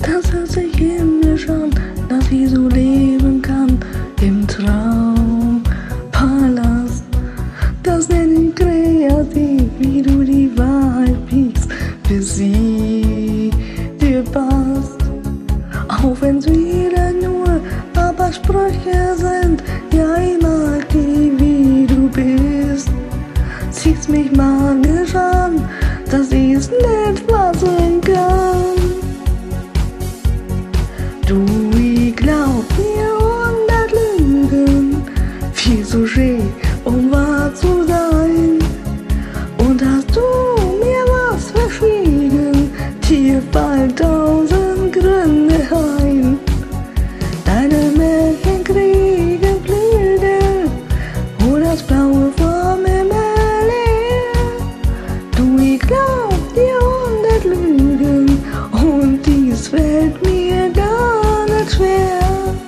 Das hört sich himmlisch an, dass ich so leben kann im Traumpalast. Das nenn ich kreativ, wie du die Wahrheit biegst, bis sie dir passt. Auch wenn's wieder nur aber Sprüche sind, ja, ich mag dich, wie du bist. Ziehst mich magisch an, dass ich's nicht fassen kann. Du, ich glaub dir 100 Lügen, viel zu schön, um wahr zu sein. Und hast du mir was verschwiegen, dir fallen 1000 Gründe ein. Deine Märchen kriegen Flügel, wo das Blaue vom Himmel leer. Du, ich glaub dir 100 Lügen, und dies fällt mir gar nicht schwer.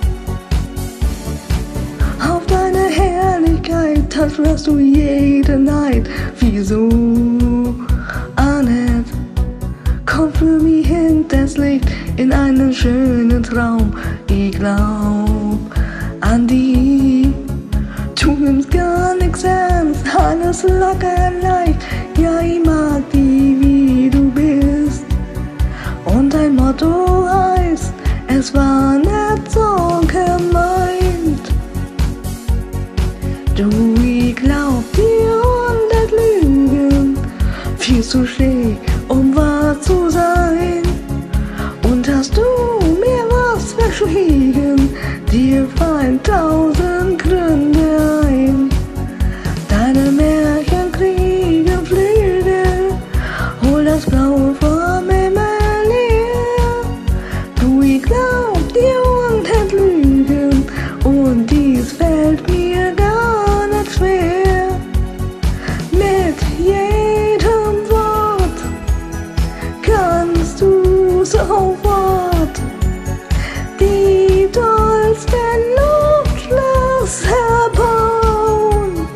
Auf deine Herrlichkeit, das schwörst du jede Nacht. Wieso, Annette, komm für mich hinters Licht in einen schönen Traum. Ich glaub an dich. Du nimmst gar nichts ernst, alles locker leicht. Ja, ich mag dich, wie du bist. Und dein Motto heißt, es war nicht so gemeint. Du, ich glaub dir 100 Lügen, viel zu schön, um wahr zu sein. Und hast du mir was verschwiegen, dir fallen 1000 Gründe ein. Deine Märchen kriegen Flügel, hol das Blaue vom Himmel leer. Du, ich glaub dir 100 Lügen, und dies fällt mir gar nicht schwer. Mit jedem Wort kannst du sofort die tollsten Luftschlösser bauen.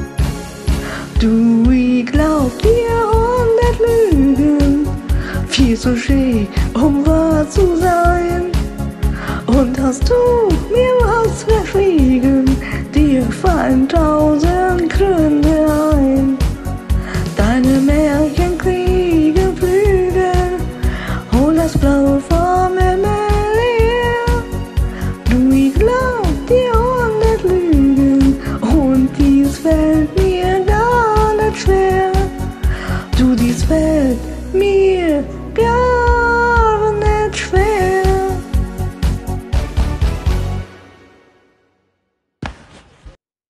Du, ich glaub dir 100 Lügen, viel zu schön, um wahr zu sein. Und hast du mir was verschwiegen, dir fallen 1000 Gründe ein. Deine Märchen kriegen Flügel, hol das Blaue vom Himmel leer. Du, ich glaub dir 100 Lügen, und dies fällt mir gar nicht schwer. Du, dies fällt mir gar